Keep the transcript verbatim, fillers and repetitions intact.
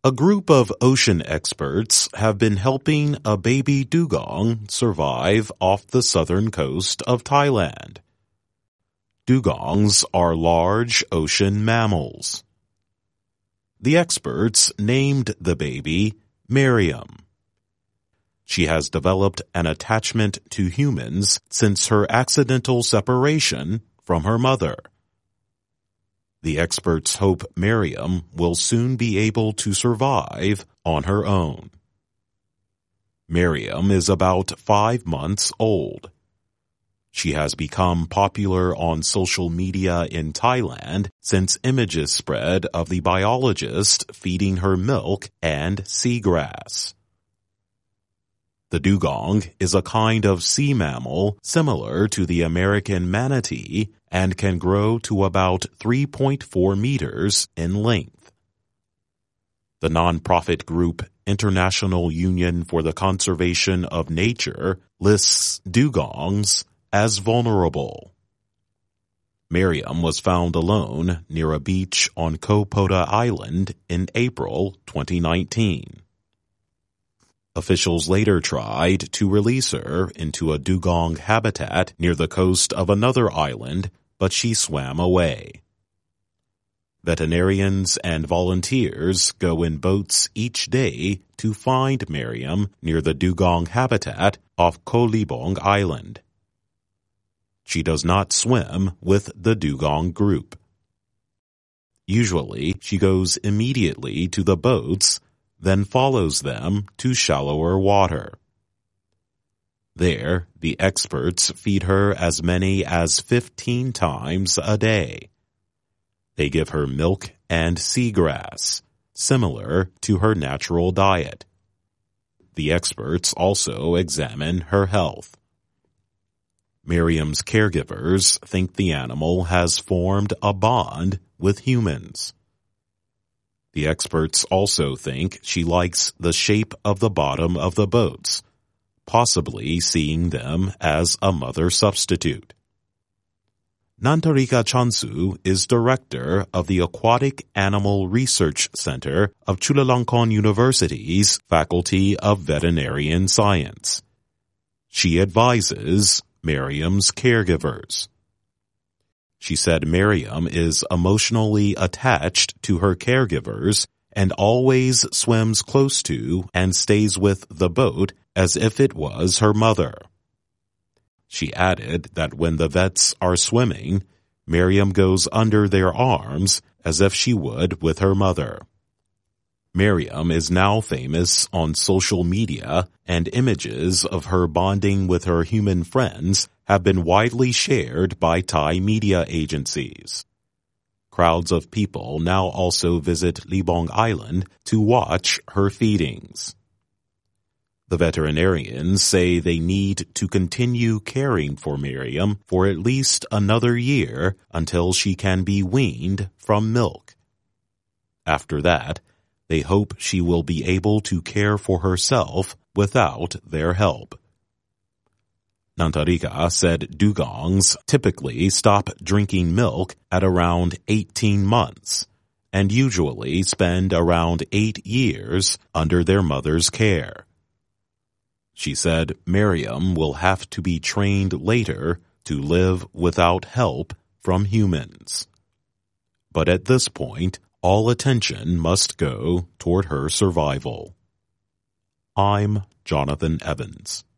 A group of ocean experts have been helping a baby dugong survive off the southern coast of Thailand. Dugongs are large ocean mammals. The experts named the baby Miriam. She has developed an attachment to humans since her accidental separation from her mother. The experts hope Miriam will soon be able to survive on her own. Miriam is about five months old. She has become popular on social media in Thailand since images spread of the biologist feeding her milk and seagrass. The dugong is a kind of sea mammal similar to the American manatee and can grow to about three point four meters in length. The nonprofit group International Union for the Conservation of Nature lists dugongs as vulnerable. Miriam was found alone near a beach on Koh Pota Island in April twenty nineteen. Officials later tried to release her into a dugong habitat near the coast of another island, but she swam away. Veterinarians and volunteers go in boats each day to find Miriam near the dugong habitat off Koh Libong Island. She does not swim with the dugong group. Usually, she goes immediately to the boats, then follows them to shallower water. There, the experts feed her as many as fifteen times a day. They give her milk and seagrass, similar to her natural diet. The experts also examine her health. Miriam's caregivers think the animal has formed a bond with humans. The experts also think she likes the shape of the bottom of the boats, possibly seeing them as a mother substitute. Nantarika Chansu is director of the Aquatic Animal Research Center of Chulalongkorn University's Faculty of Veterinarian Science. She advises Miriam's caregivers. She said Miriam is emotionally attached to her caregivers and always swims close to and stays with the boat as if it was her mother. She added that when the vets are swimming, Miriam goes under their arms as if she would with her mother. Miriam is now famous on social media, and images of her bonding with her human friends have been widely shared by Thai media agencies. Crowds of people now also visit Libong Island to watch her feedings. The veterinarians say they need to continue caring for Miriam for at least another year until she can be weaned from milk. After that, they hope she will be able to care for herself without their help. Nantarika said dugongs typically stop drinking milk at around eighteen months and usually spend around eight years under their mother's care. She said Miriam will have to be trained later to live without help from humans. But at this point, all attention must go toward her survival. I'm Jonathan Evans.